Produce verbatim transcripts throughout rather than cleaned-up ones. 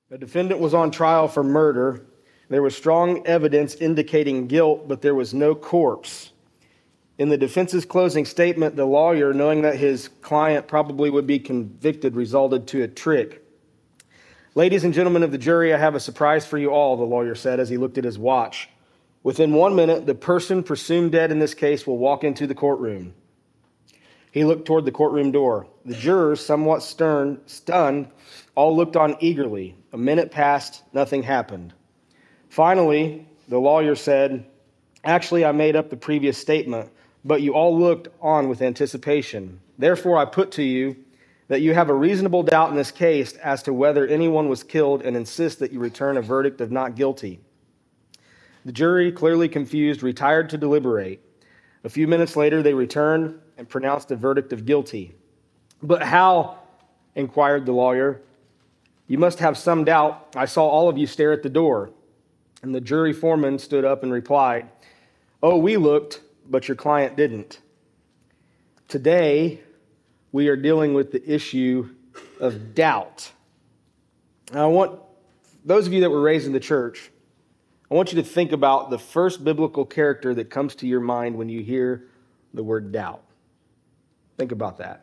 A defendant was on trial for murder. There was strong evidence indicating guilt, but there was no corpse. In the defense's closing statement, the lawyer, knowing that his client probably would be convicted, resorted to a trick. "Ladies and gentlemen of the jury, I have a surprise for you all," the lawyer said as he looked at his watch. "Within one minute, the person presumed dead in this case will walk into the courtroom." He looked toward the courtroom door. The jurors, somewhat stern, stunned, all looked on eagerly. A minute passed, nothing happened. Finally, the lawyer said, "Actually, I made up the previous statement, but you all looked on with anticipation. Therefore, I put to you that you have a reasonable doubt in this case as to whether anyone was killed and insist that you return a verdict of not guilty." The jury, clearly confused, retired to deliberate. A few minutes later, they returned and pronounced a verdict of guilty. "But how?" inquired the lawyer. "You must have some doubt. I saw all of you stare at the door." And the jury foreman stood up and replied, "Oh, we looked, but your client didn't." Today, we are dealing with the issue of doubt. Now, I want those of you that were raised in the church, I want you to think about the first biblical character that comes to your mind when you hear the word doubt. Think about that.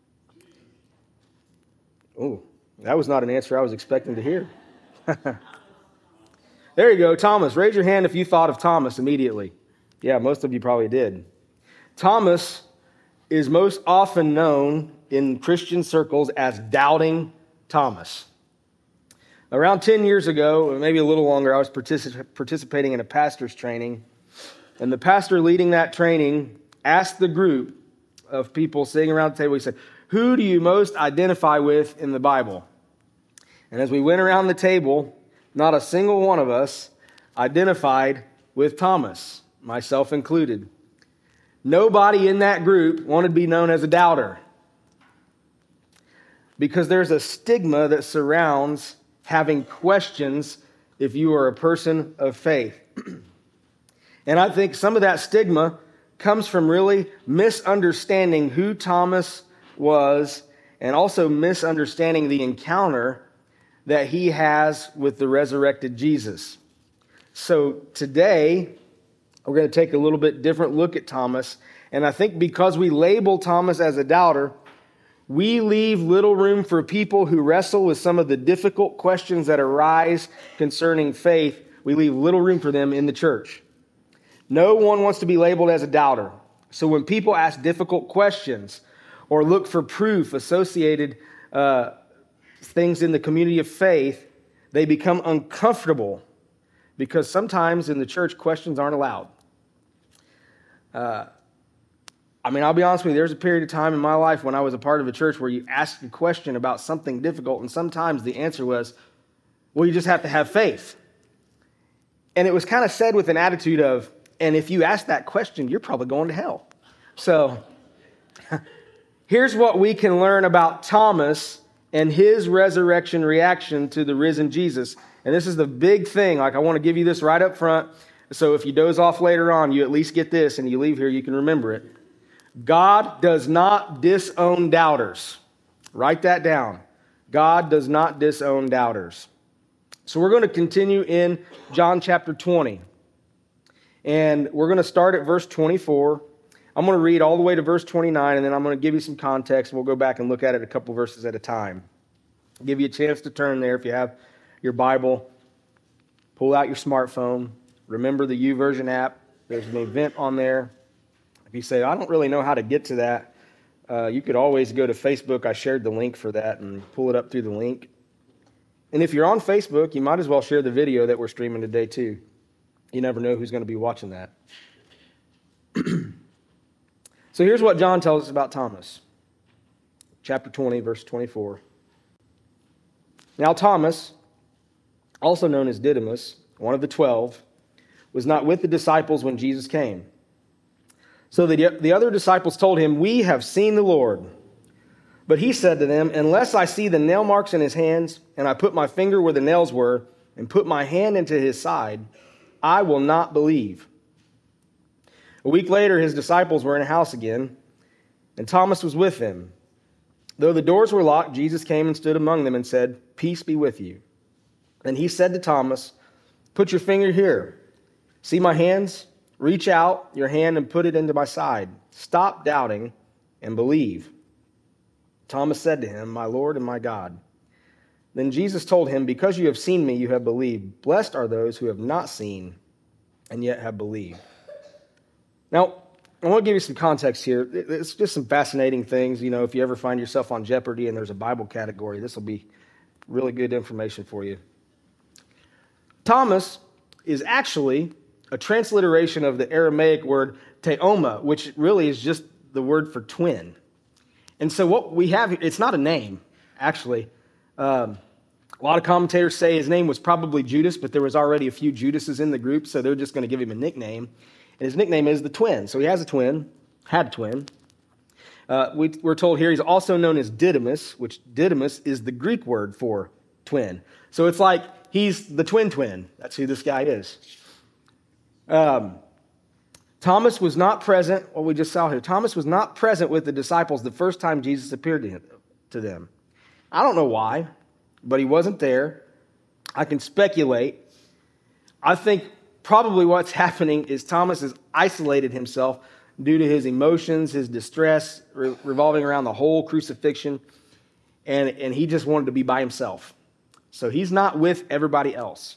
Oh, that was not an answer I was expecting to hear. There you go, Thomas. Raise your hand if you thought of Thomas immediately. Yeah, most of you probably did. Thomas is most often known in Christian circles as Doubting Thomas. Around ten years ago, or maybe a little longer, I was particip- participating in a pastor's training, and the pastor leading that training asked the group of people sitting around the table, he said, "Who do you most identify with in the Bible?" And as we went around the table, not a single one of us identified with Thomas, myself included. Nobody in that group wanted to be known as a doubter, because there's a stigma that surrounds having questions if you are a person of faith. And I think some of that stigma comes from really misunderstanding who Thomas was and also misunderstanding the encounter that he has with the resurrected Jesus. So today, we're going to take a little bit different look at Thomas. And I think because we label Thomas as a doubter, we leave little room for people who wrestle with some of the difficult questions that arise concerning faith. We leave little room for them in the church. No one wants to be labeled as a doubter. So when people ask difficult questions or look for proof associated uh, things in the community of faith, they become uncomfortable because sometimes in the church questions aren't allowed. Uh, I mean, I'll be honest with you, there's a period of time in my life when I was a part of a church where you asked a question about something difficult, and sometimes the answer was, well, you just have to have faith. And it was kind of said with an attitude of, and if you ask that question, you're probably going to hell. So here's what we can learn about Thomas and his resurrection reaction to the risen Jesus. And this is the big thing. Like, I want to give you this right up front. So if you doze off later on, you at least get this, and you leave here, you can remember it. God does not disown doubters. Write that down. God does not disown doubters. So we're going to continue in John chapter twenty. And we're going to start at verse twenty-four. I'm going to read all the way to verse twenty-nine, and then I'm going to give you some context. We'll go back and look at it a couple verses at a time. I'll give you a chance to turn there if you have your Bible. Pull out your smartphone. Remember the YouVersion app. There's an event on there. If you say, I don't really know how to get to that, uh, you could always go to Facebook. I shared the link for that and pull it up through the link. And if you're on Facebook, you might as well share the video that we're streaming today too. You never know who's going to be watching that. So here's what John tells us about Thomas. Chapter twenty, verse twenty-four. Now Thomas, also known as Didymus, one of the twelve, was not with the disciples when Jesus came. So the, the other disciples told him, "We have seen the Lord." But he said to them, "Unless I see the nail marks in his hands, and I put my finger where the nails were, and put my hand into his side, I will not believe." A week later, his disciples were in a house again, and Thomas was with them. Though the doors were locked, Jesus came and stood among them and said, "Peace be with you." And he said to Thomas, "Put your finger here. See my hands? Reach out your hand and put it into my side. Stop doubting and believe." Thomas said to him, "My Lord and my God." Then Jesus told him, "Because you have seen me, you have believed. Blessed are those who have not seen and yet have believed." Now, I want to give you some context here. It's just some fascinating things. You know, if you ever find yourself on Jeopardy and there's a Bible category, this will be really good information for you. Thomas is actually a transliteration of the Aramaic word teoma, which really is just the word for twin. And so what we have here, it's not a name, actually. Um, a lot of commentators say his name was probably Judas, but there was already a few Judases in the group, so they're just going to give him a nickname. And his nickname is the twin. So he has a twin, had a twin. Uh, we, we're told here he's also known as Didymus, which Didymus is the Greek word for twin. So it's like he's the twin twin. That's who this guy is. Um, Thomas was not present, what we just saw here. Thomas was not present with the disciples the first time Jesus appeared to, him, to them. I don't know why, but he wasn't there. I can speculate. I think probably what's happening is Thomas has isolated himself due to his emotions, his distress, re- revolving around the whole crucifixion, and, and he just wanted to be by himself. So he's not with everybody else.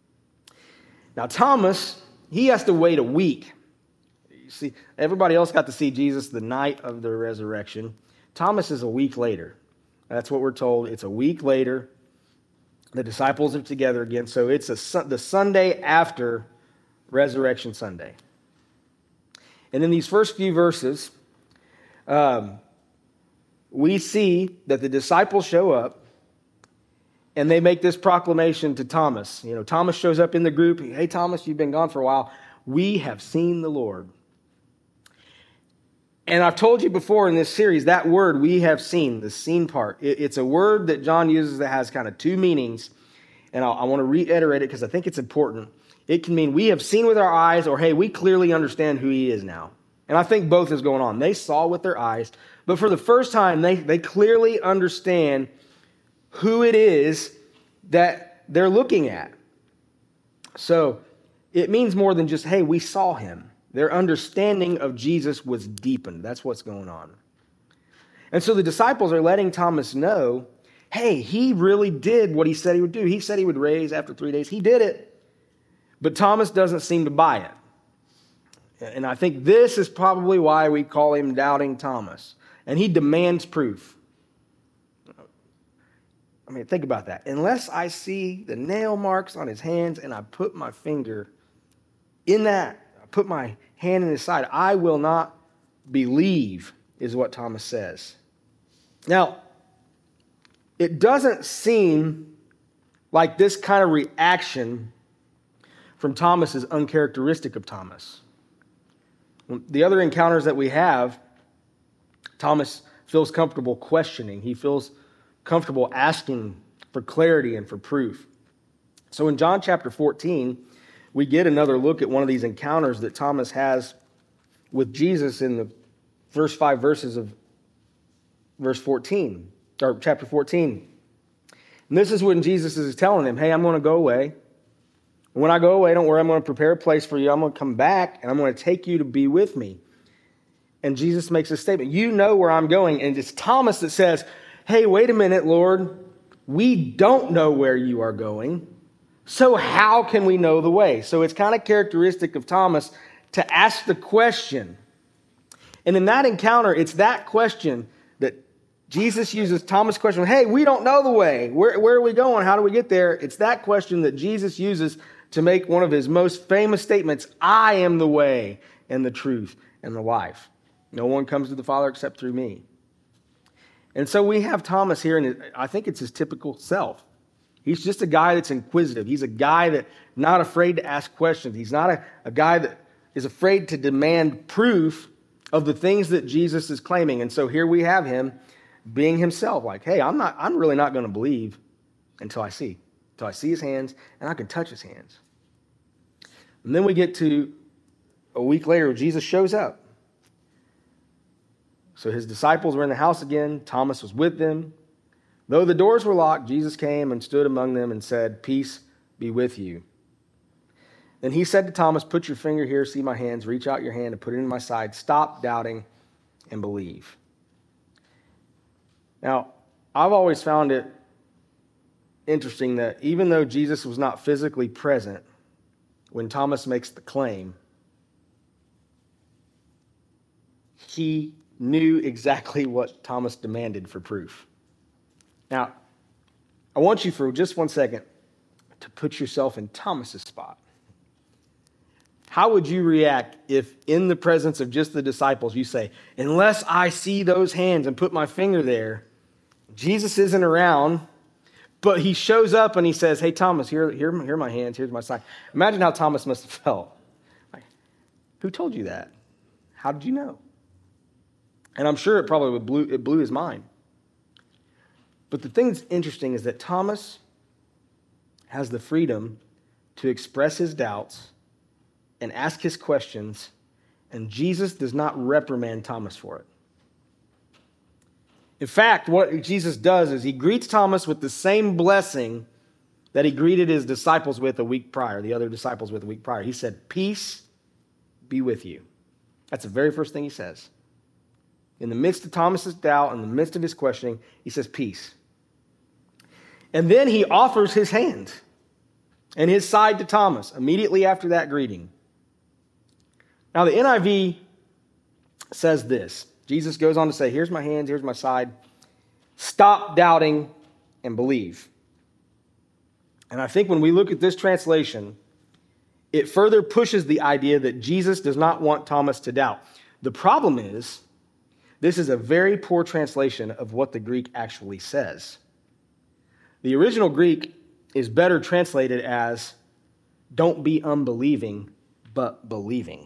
Now Thomas, he has to wait a week. You see, everybody else got to see Jesus the night of the resurrection. Thomas is a week later. That's what we're told. It's a week later. The disciples are together again. So it's a, the Sunday after Resurrection Sunday. And in these first few verses, um, we see that the disciples show up and they make this proclamation to Thomas. You know, Thomas shows up in the group. "Hey, Thomas, you've been gone for a while. We have seen the Lord." And I've told you before in this series, that word, "we have seen," the seen part, it, it's a word that John uses that has kind of two meanings. And I'll, I want to reiterate it because I think it's important. It can mean we have seen with our eyes, or hey, we clearly understand who he is now. And I think both is going on. They saw with their eyes, but for the first time, they, they clearly understand who it is that they're looking at. So it means more than just, hey, we saw him. Their understanding of Jesus was deepened. That's what's going on. And so the disciples are letting Thomas know, hey, he really did what he said he would do. He said he would raise after three days. He did it. But Thomas doesn't seem to buy it. And I think this is probably why we call him Doubting Thomas. And he demands proof. I mean, think about that. Unless I see the nail marks on his hands and I put my finger in that, I put my hand in his side, I will not believe, is what Thomas says. Now, it doesn't seem like this kind of reaction from Thomas is uncharacteristic of Thomas. The other encounters that we have, Thomas feels comfortable questioning. He feels comfortable asking for clarity and for proof. So in John chapter fourteen, we get another look at one of these encounters that Thomas has with Jesus in the first five verses of verse fourteen, or chapter fourteen. And this is when Jesus is telling him, hey, I'm going to go away. When I go away, don't worry, I'm going to prepare a place for you. I'm going to come back, and I'm going to take you to be with me. And Jesus makes a statement. You know where I'm going. And it's Thomas that says, hey, wait a minute, Lord. We don't know where you are going. So how can we know the way? So it's kind of characteristic of Thomas to ask the question. And in that encounter, it's that question that Jesus uses Thomas' question. Hey, we don't know the way. Where, where are we going? How do we get there? It's that question that Jesus uses to make one of his most famous statements. I am the way and the truth and the life. No one comes to the Father except through me. And so we have Thomas here, and I think it's his typical self. He's just a guy that's inquisitive. He's a guy that's not afraid to ask questions. He's not a, a guy that is afraid to demand proof of the things that Jesus is claiming. And so here we have him being himself, like, hey, I'm not, I'm really not going to believe until I see, until I see his hands and I can touch his hands. And then we get to a week later, Jesus shows up. So his disciples were in the house again. Thomas was with them. Though the doors were locked, Jesus came and stood among them and said, "Peace be with you." Then he said to Thomas, "Put your finger here, see my hands, reach out your hand and put it in my side. Stop doubting and believe." Now, I've always found it interesting that even though Jesus was not physically present when Thomas makes the claim, he knew exactly what Thomas demanded for proof. Now, I want you for just one second to put yourself in Thomas's spot. How would you react if in the presence of just the disciples you say, "Unless I see those hands and put my finger there," Jesus isn't around, but he shows up and he says, "Hey, Thomas, here, here, here are my hands, here's my side." Imagine how Thomas must have felt. Like, who told you that? How did you know? And I'm sure it probably blew, it blew his mind. But the thing that's interesting is that Thomas has the freedom to express his doubts and ask his questions, and Jesus does not reprimand Thomas for it. In fact, what Jesus does is he greets Thomas with the same blessing that he greeted his disciples with a week prior, the other disciples with a week prior. He said, "Peace be with you." That's the very first thing he says. In the midst of Thomas's doubt, in the midst of his questioning, he says, "Peace." And then he offers his hand and his side to Thomas immediately after that greeting. Now, the N I V says this. Jesus goes on to say, "Here's my hands, here's my side. Stop doubting and believe." And I think when we look at this translation, it further pushes the idea that Jesus does not want Thomas to doubt. The problem is, this is a very poor translation of what the Greek actually says. The original Greek is better translated as, "Don't be unbelieving, but believing."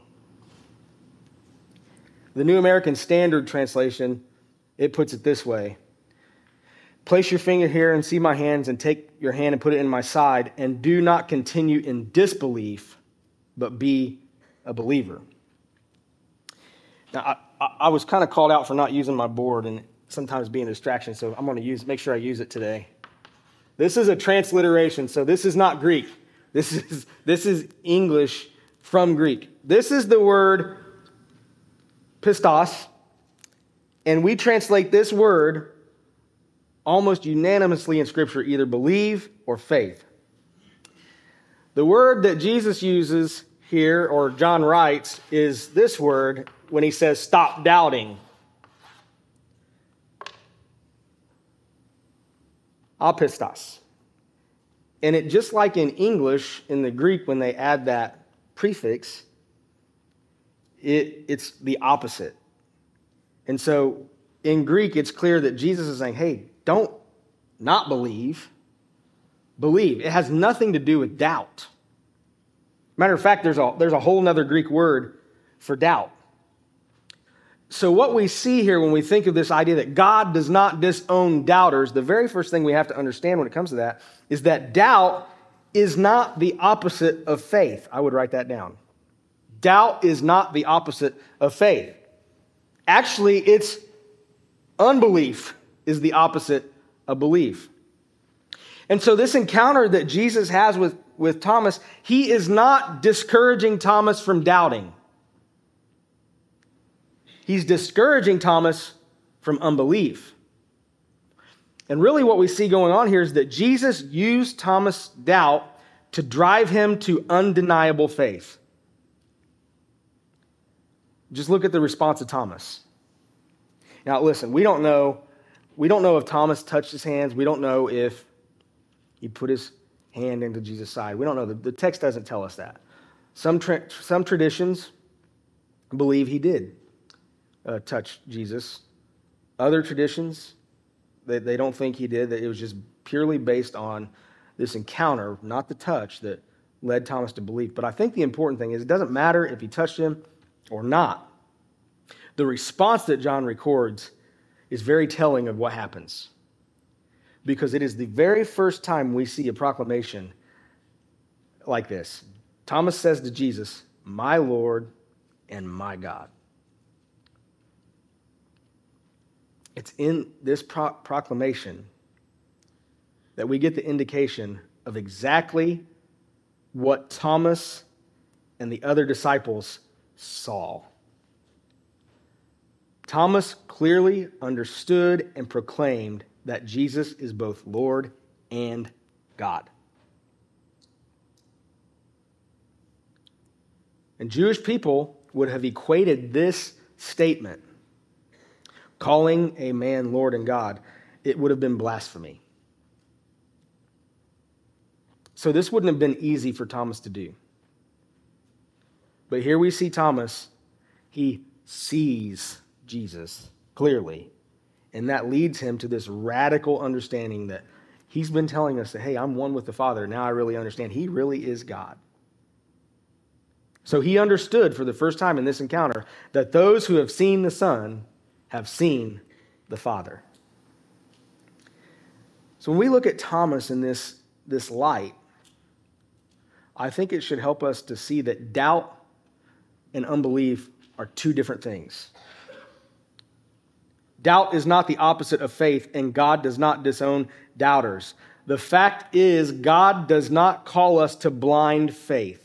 The New American Standard Translation, it puts it this way: "Place your finger here and see my hands, and take your hand and put it in my side, and do not continue in disbelief, but be a believer." Now, I, I, I was kind of called out for not using my board and sometimes being a distraction, so I'm going to use make sure I use it today. This is a transliteration, so this is not Greek. This is, this is English from Greek. This is the word pistos, and we translate this word almost unanimously in Scripture, either believe or faith. The word that Jesus uses here, or John writes, is this word when he says, "Stop doubting." Apistos. And it, just like in English, in the Greek, when they add that prefix, it, it's the opposite. And so in Greek, it's clear that Jesus is saying, hey, don't not believe, believe. It has nothing to do with doubt. Matter of fact, there's a, there's a whole other Greek word for doubt. So what we see here when we think of this idea that God does not disown doubters, the very first thing we have to understand when it comes to that is that doubt is not the opposite of faith. I would write that down. Doubt is not the opposite of faith. Actually, it's unbelief is the opposite of belief. And so this encounter that Jesus has with, with Thomas, he is not discouraging Thomas from doubting. He's discouraging Thomas from unbelief. And really what we see going on here is that Jesus used Thomas' doubt to drive him to undeniable faith. Just look at the response of Thomas. Now listen, we don't know, we don't know if Thomas touched his hands. We don't know if he put his hand into Jesus' side. We don't know. The, the text doesn't tell us that. Some tra- some traditions believe he did uh, touch Jesus. Other traditions, they, they don't think he did, that it was just purely based on this encounter, not the touch, that led Thomas to believe. But I think the important thing is it doesn't matter if he touched him or not. The response that John records is very telling of what happens, because it is the very first time we see a proclamation like this. Thomas says to Jesus, "My Lord and my God." It's in this pro- proclamation that we get the indication of exactly what Thomas and the other disciples saw. Thomas clearly understood and proclaimed that Jesus is both Lord and God. And Jewish people would have equated this statement, calling a man Lord and God, it would have been blasphemy. So this wouldn't have been easy for Thomas to do. But here we see Thomas, he sees Jesus clearly. And that leads him to this radical understanding that he's been telling us that, hey, I'm one with the Father. Now I really understand. He really is God. So he understood for the first time in this encounter that those who have seen the Son have seen the Father. So when we look at Thomas in this, this light, I think it should help us to see that doubt and unbelief are two different things. Doubt is not the opposite of faith, and God does not disown doubters. The fact is, God does not call us to blind faith.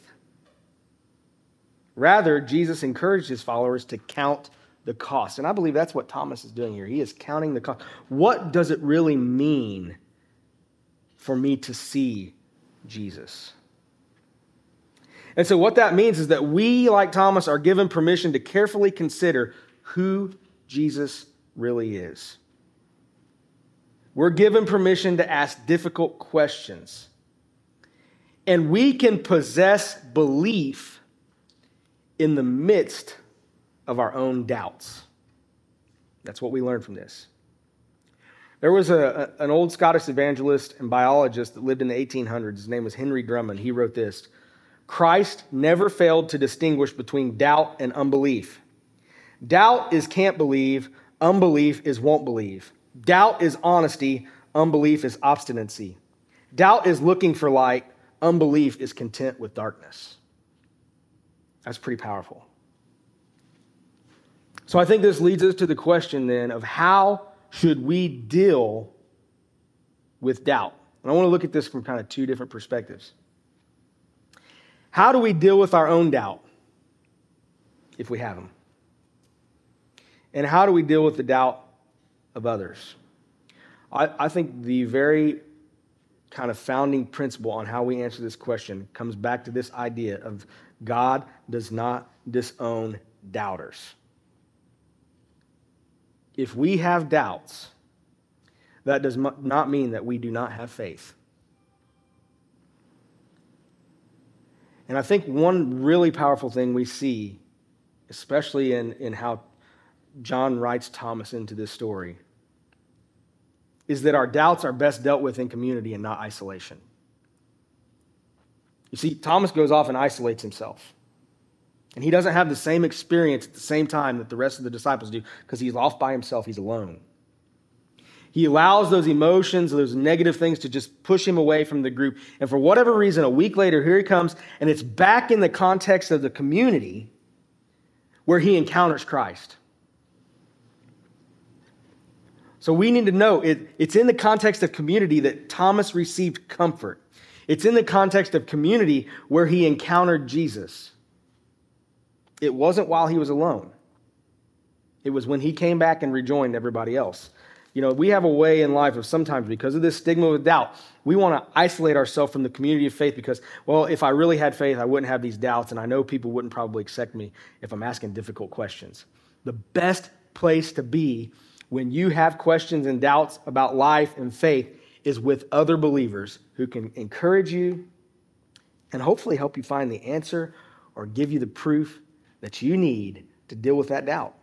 Rather, Jesus encouraged his followers to count the cost. And I believe that's what Thomas is doing here. He is counting the cost. What does it really mean for me to see Jesus? And so what that means is that we, like Thomas, are given permission to carefully consider who Jesus really is. We're given permission to ask difficult questions. And we can possess belief in the midst of our own doubts. That's what we learn from this. There was a, a, an old Scottish evangelist and biologist that lived in the eighteen hundreds. His name was Henry Drummond. He wrote this: Christ never failed to distinguish between doubt and unbelief. Doubt is can't believe, unbelief is won't believe. Doubt is honesty, unbelief is obstinacy. Doubt is looking for light, unbelief is content with darkness. That's pretty powerful. So I think this leads us to the question then of how should we deal with doubt? And I want to look at this from kind of two different perspectives. How do we deal with our own doubt, if we have them? And how do we deal with the doubt of others? I, I think the very kind of founding principle on how we answer this question comes back to this idea of God does not disown doubters. If we have doubts, that does not mean that we do not have faith. And I think one really powerful thing we see, especially in, in how John writes Thomas into this story, is that our doubts are best dealt with in community and not isolation. You see, Thomas goes off and isolates himself. And he doesn't have the same experience at the same time that the rest of the disciples do because he's off by himself. He's alone. He allows those emotions, those negative things to just push him away from the group. And for whatever reason, a week later, here he comes, and it's back in the context of the community where he encounters Christ. So we need to know it, it's in the context of community that Thomas received comfort. It's in the context of community where he encountered Jesus. It wasn't while he was alone. It was when he came back and rejoined everybody else. You know, we have a way in life of sometimes, because of this stigma with doubt, we want to isolate ourselves from the community of faith because, well, if I really had faith, I wouldn't have these doubts, and I know people wouldn't probably accept me if I'm asking difficult questions. The best place to be when you have questions and doubts about life and faith is with other believers who can encourage you and hopefully help you find the answer or give you the proof that you need to deal with that doubt.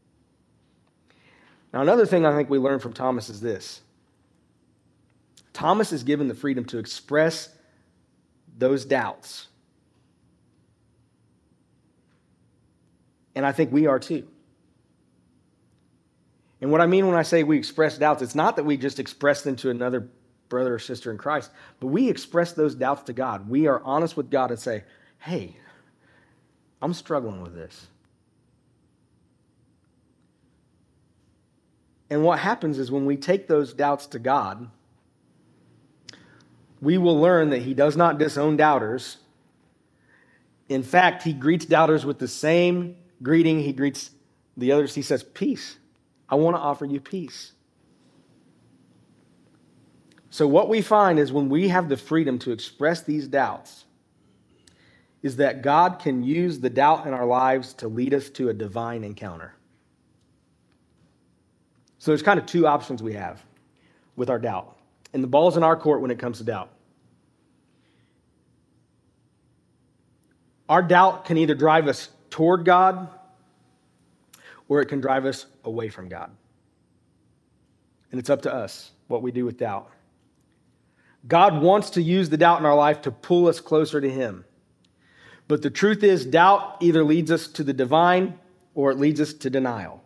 Now, another thing I think we learn from Thomas is this. Thomas is given the freedom to express those doubts. And I think we are too. And what I mean when I say we express doubts, it's not that we just express them to another brother or sister in Christ, but we express those doubts to God. We are honest with God and say, hey, I'm struggling with this. And what happens is when we take those doubts to God, we will learn that he does not disown doubters. In fact, he greets doubters with the same greeting he greets the others. He says, peace. I want to offer you peace. So what we find is when we have the freedom to express these doubts, is that God can use the doubt in our lives to lead us to a divine encounter. So there's kind of two options we have with our doubt. And the ball's in our court when it comes to doubt. Our doubt can either drive us toward God or it can drive us away from God. And it's up to us what we do with doubt. God wants to use the doubt in our life to pull us closer to him. But the truth is, doubt either leads us to the divine or it leads us to denial.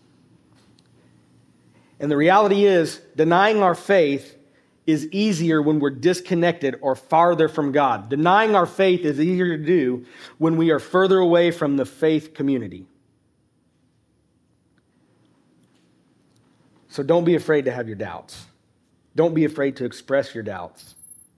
And the reality is, denying our faith is easier when we're disconnected or farther from God. Denying our faith is easier to do when we are further away from the faith community. So don't be afraid to have your doubts. Don't be afraid to express your doubts.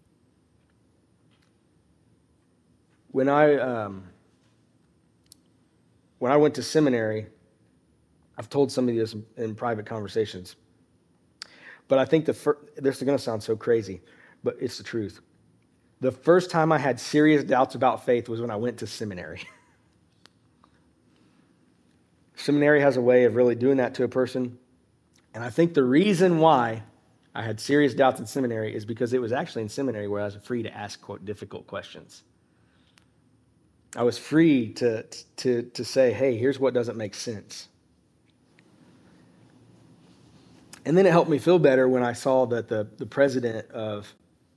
When I um, when I went to seminary, I've told some of you this in private conversations, but I think the fir- this is going to sound so crazy, but it's the truth. The first time I had serious doubts about faith was when I went to seminary. Seminary has a way of really doing that to a person, and I think the reason why I had serious doubts in seminary is because it was actually in seminary where I was free to ask, quote, difficult questions. I was free to, to, to say, hey, here's what doesn't make sense. And then it helped me feel better when I saw that the, the president of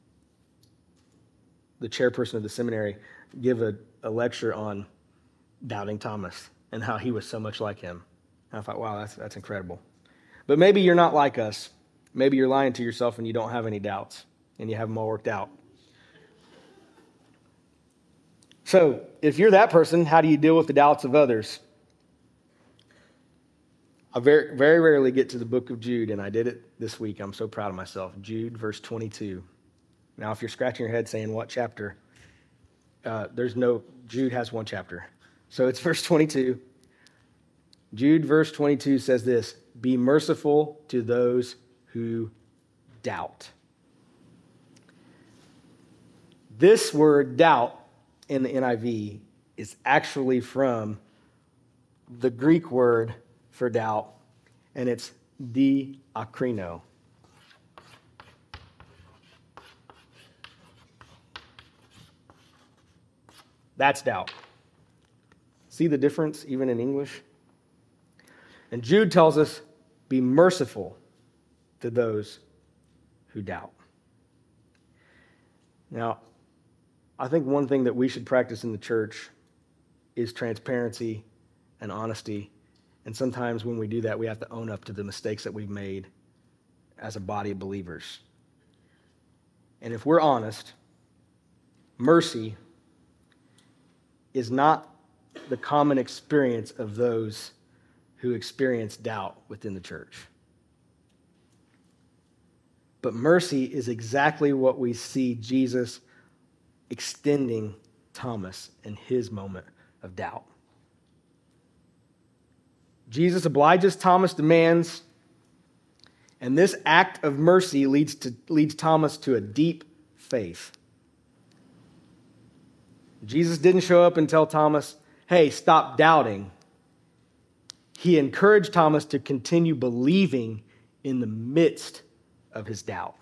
the chairperson of the seminary give a, a lecture on doubting Thomas and how he was so much like him. And I thought, wow, that's, that's incredible. But maybe you're not like us. Maybe you're lying to yourself and you don't have any doubts and you have them all worked out. So, if you're that person, how do you deal with the doubts of others? I very, very rarely get to the book of Jude, and I did it this week. I'm so proud of myself. Jude, verse twenty-two. Now, if you're scratching your head saying, what chapter? Uh, there's no, Jude has one chapter. So it's verse twenty-two. Jude, verse twenty-two says this, be merciful to those who doubt. This word doubt in the N I V is actually from the Greek word for doubt, and it's diakrino. That's doubt. See the difference even in English? And Jude tells us, be merciful to those who doubt. Now, I think one thing that we should practice in the church is transparency and honesty. And sometimes when we do that, we have to own up to the mistakes that we've made as a body of believers. And if we're honest, mercy is not the common experience of those who experience doubt within the church. But mercy is exactly what we see Jesus extending Thomas in his moment of doubt. Jesus obliges Thomas' demands, and this act of mercy leads to leads Thomas to a deep faith. Jesus didn't show up and tell Thomas, hey, stop doubting. He encouraged Thomas to continue believing in the midst of his doubt.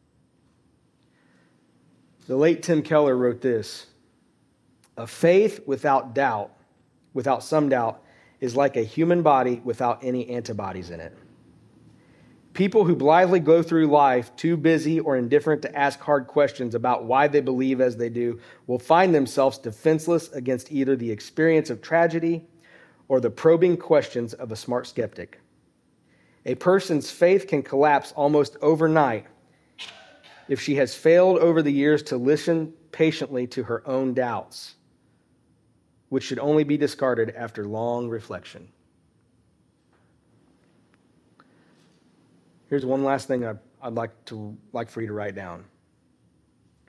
The late Tim Keller wrote this, a faith without doubt, without some doubt, is like a human body without any antibodies in it. People who blithely go through life too busy or indifferent to ask hard questions about why they believe as they do will find themselves defenseless against either the experience of tragedy or the probing questions of a smart skeptic. A person's faith can collapse almost overnight if she has failed over the years to listen patiently to her own doubts, which should only be discarded after long reflection. Here's one last thing I'd, I'd like to like for you to write down.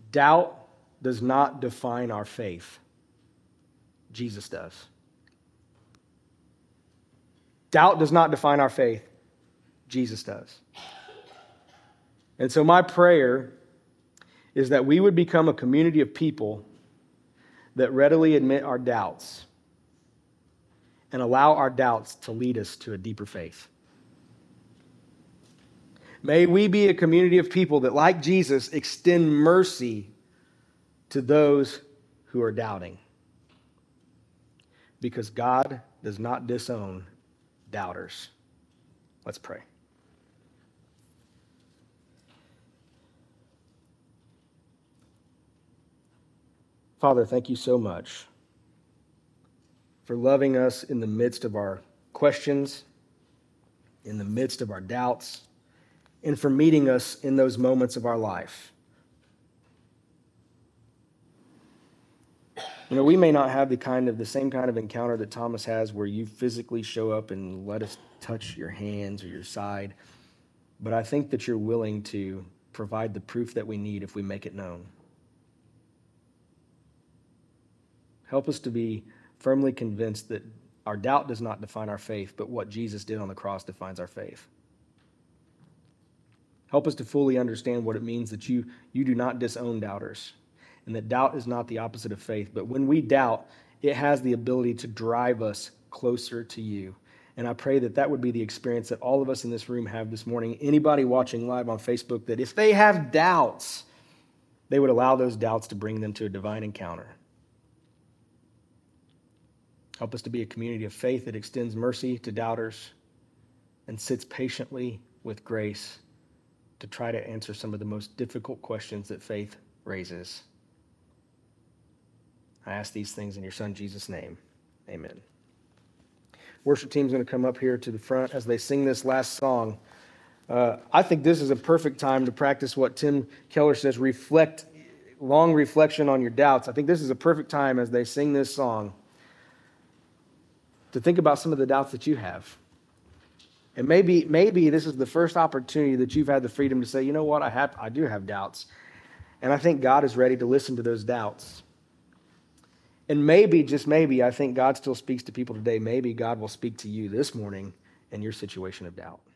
Doubt does not define our faith. Jesus does. Doubt does not define our faith. Jesus does. And so my prayer is that we would become a community of people that readily admit our doubts and allow our doubts to lead us to a deeper faith. May we be a community of people that, like Jesus, extend mercy to those who are doubting. Because God does not disown doubters. Let's pray. Father, thank you so much for loving us in the midst of our questions, in the midst of our doubts, and for meeting us in those moments of our life. You know, we may not have the kind of the same kind of encounter that Thomas has where you physically show up and let us touch your hands or your side, but I think that you're willing to provide the proof that we need if we make it known. Help us to be firmly convinced that our doubt does not define our faith, but what Jesus did on the cross defines our faith. Help us to fully understand what it means that you, you do not disown doubters, and that doubt is not the opposite of faith. But when we doubt, it has the ability to drive us closer to you. And I pray that that would be the experience that all of us in this room have this morning. Anybody watching live on Facebook, that if they have doubts, they would allow those doubts to bring them to a divine encounter. Help us to be a community of faith that extends mercy to doubters and sits patiently with grace to try to answer some of the most difficult questions that faith raises. I ask these things in your Son, Jesus' name. Amen. Worship team's going to come up here to the front as they sing this last song. Uh, I think this is a perfect time to practice what Tim Keller says, reflect, long reflection on your doubts. I think this is a perfect time as they sing this song to think about some of the doubts that you have. And maybe maybe this is the first opportunity that you've had the freedom to say, you know what, I have I do have doubts. And I think God is ready to listen to those doubts. And maybe, just maybe, I think God still speaks to people today. Maybe God will speak to you this morning in your situation of doubt.